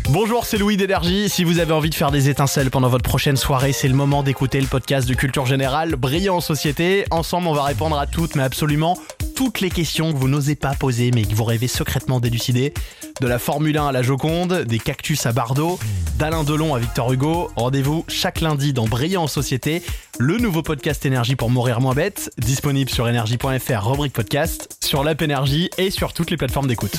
Bonjour, c'est Louis d'Énergie. Si vous avez envie de faire des étincelles pendant votre prochaine soirée, c'est le moment d'écouter le podcast de Culture Générale, Brillant en Société. Ensemble, on va répondre à toutes, mais absolument toutes les questions que vous n'osez pas poser, mais que vous rêvez secrètement d'élucider. De la Formule 1 à la Joconde, des cactus à Bardot, d'Alain Delon à Victor Hugo. Rendez-vous chaque lundi dans Brillant en Société, le nouveau podcast Énergie pour mourir moins bête, disponible sur énergie.fr, rubrique podcast, sur l'app Énergie et sur toutes les plateformes d'écoute.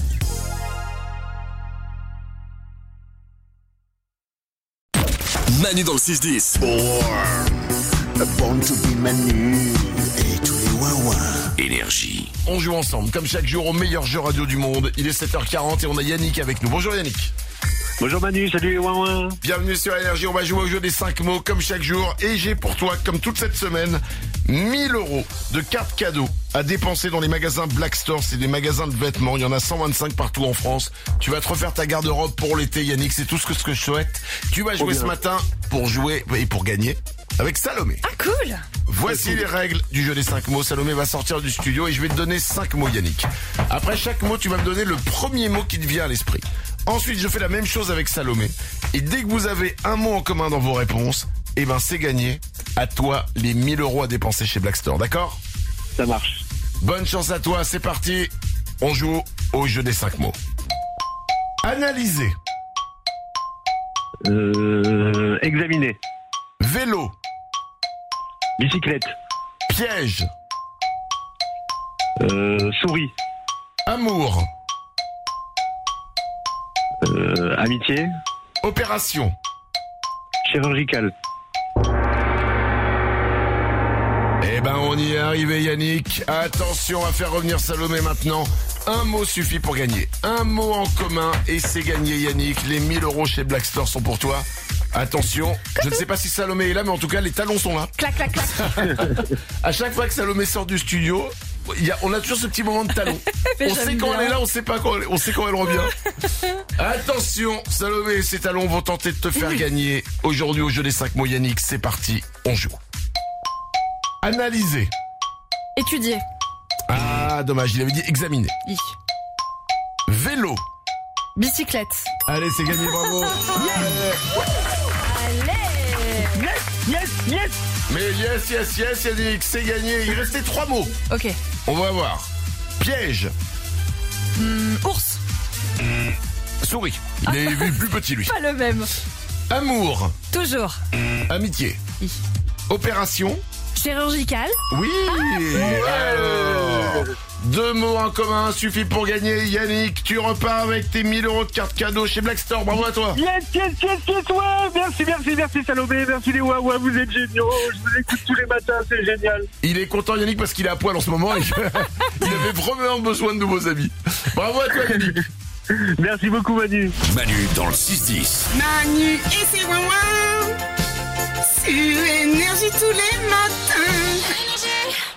Manu dans le 6-10. Born to be Manu et tous les ouin-ouin. Énergie. On joue ensemble, comme chaque jour, au meilleur jeu radio du monde. Il est 7h40 et on a Yannick avec nous. Bonjour Yannick. Bonjour Manu, salut les ouin-ouin. Bienvenue sur Énergie, on va jouer au jeu des 5 mots comme chaque jour. Et j'ai pour toi, comme toute cette semaine, 1000 € de cartes cadeaux à dépenser dans les magasins Black Store. C'est des magasins de vêtements, il y en a 125 partout en France. Tu vas te refaire ta garde-robe pour l'été Yannick, c'est tout ce que je souhaite. Tu vas jouer ce matin pour jouer et pour gagner avec Salomé. Ah cool. Voici les règles du jeu des 5 mots. Salomé va sortir du studio et je vais te donner 5 mots Yannick. Après chaque mot, tu vas me donner le premier mot qui te vient à l'esprit. Ensuite, je fais la même chose avec Salomé. Et dès que vous avez un mot en commun dans vos réponses, eh ben c'est gagné. À toi, les 1000 € à dépenser chez Black Store, d'accord ? Ça marche. Bonne chance à toi, c'est parti. On joue au jeu des 5 mots. Analyser. Examiner. Vélo. Bicyclette. Piège. Souris. Amour. Amitié. Opération. Chirurgicale. Eh ben on y est arrivé Yannick. Attention à faire revenir Salomé maintenant. Un mot suffit pour gagner. Un mot en commun et c'est gagné Yannick. Les 1000 € chez Black Store sont pour toi. Attention, je ne sais pas si Salomé est là, mais en tout cas les talons sont là. Clac, clac, clac. À chaque fois que Salomé sort du studio, on a toujours ce petit moment de talon. On sait quand elle est là, on sait pas quand on sait quand elle revient. Attention, Salomé et ses talons vont tenter de te faire gagner. Aujourd'hui au jeu des 5 mots Yannick, c'est parti, on joue. Analyser. Étudier. Ah, dommage, il avait dit examiner. Vélo. Bicyclette. Allez, c'est gagné, bravo. Allez. Yes. Mais yes, Yannick, c'est gagné. Il restait 3 mots. Ok. On va voir. Piège. Ours. Souris. Il est vu plus petit, lui. Pas le même. Amour. Toujours. Amitié. Opération. Chirurgical. Oui. Alors, 2 mots en commun suffit pour gagner. Yannick, tu repars avec tes 1000 € de cartes cadeaux chez Black Store. Bravo à toi. Yes, ouais. Merci Salomé, merci les ouin-ouin, vous êtes géniaux. Je vous écoute tous les matins, c'est génial. Il est content Yannick parce qu'il est à poil en ce moment et il avait vraiment besoin de nouveaux amis. Bravo à toi Yannick. Merci beaucoup Manu. Manu dans le 6-10. Manu et ses ouin-ouin sur Énergie tous les matins.